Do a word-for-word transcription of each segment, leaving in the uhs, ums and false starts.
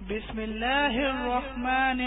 بسم الله الرحمن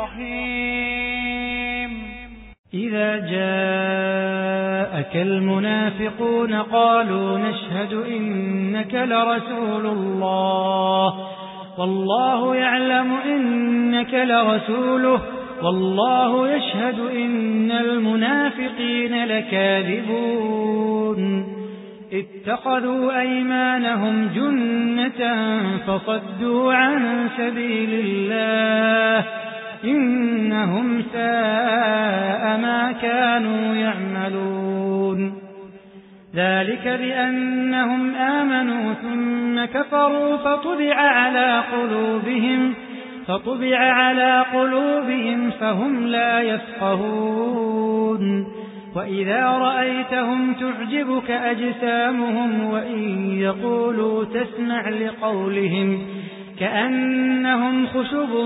الرحيم إذا جاءك المنافقون قالوا نشهد إنك لرسول الله والله يعلم إنك لرسوله والله يشهد إن المنافقين لكاذبون اتخذوا أيمانهم جنة فصدوا عن سبيل الله إنهم ساء ما كانوا يعملون ذلك بأنهم آمنوا ثم كفروا فطبع على قلوبهم فطبع على قلوبهم فهم لا يفقهون وإذا رأيتهم تعجبك أجسامهم وإن يقولوا تسمع لقولهم كأنهم خشب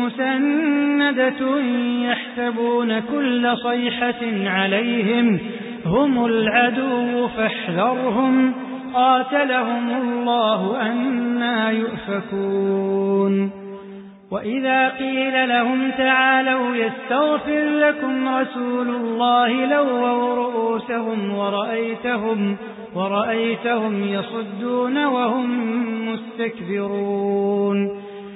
مسندة يحسبون كل صيحة عليهم هم العدو فاحذرهم قاتلهم الله أنى يؤفكون وإذا قيل لهم تعالوا يستغفر لكم رسول الله لووا رؤوسهم ورأيتهم, ورأيتهم يصدون وهم مستكبرون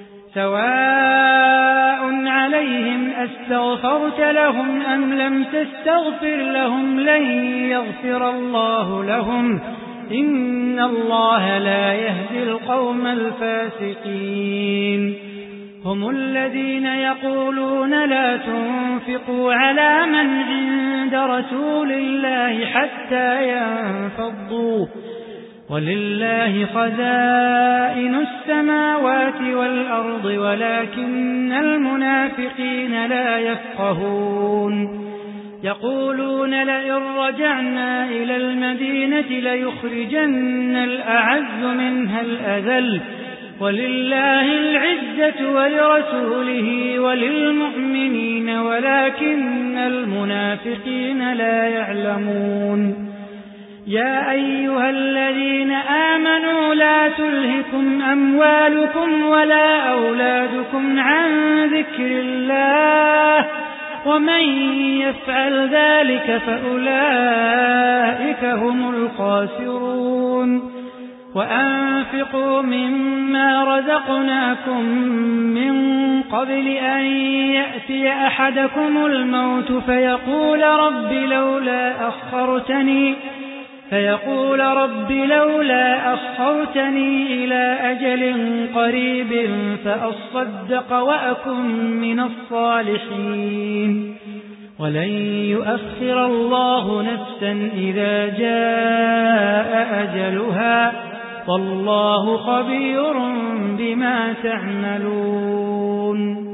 سواء عليهم أستغفرت لهم أم لم تستغفر لهم لن يغفر الله لهم إن الله لا يهدي القوم الفاسقين هم الذين يقولون لا تنفقوا على من عند رسول الله حتى ينفضوا ولله خزائن السماوات والأرض ولكن المنافقين لا يفقهون يقولون لئن رجعنا إلى المدينة ليخرجن الأعز منها الأذل ولله العزة ولرسوله وللمؤمنين ولكن المنافقين لا يعلمون يا أيها الذين آمنوا لا تلهكم أموالكم ولا أولادكم عن ذكر الله ومن يفعل ذلك فأولئك هم الخاسرون وأنفقوا مما رزقناكم من قبل أن يأتي أحدكم الموت فيقول رب لولا أخرتني فيقول رب لولا أخرتني إلى أجل قريب فأصدق وأكن من الصالحين ولن يؤخر الله نفسا إذا جاء أجلها والله خبير بما تعملون.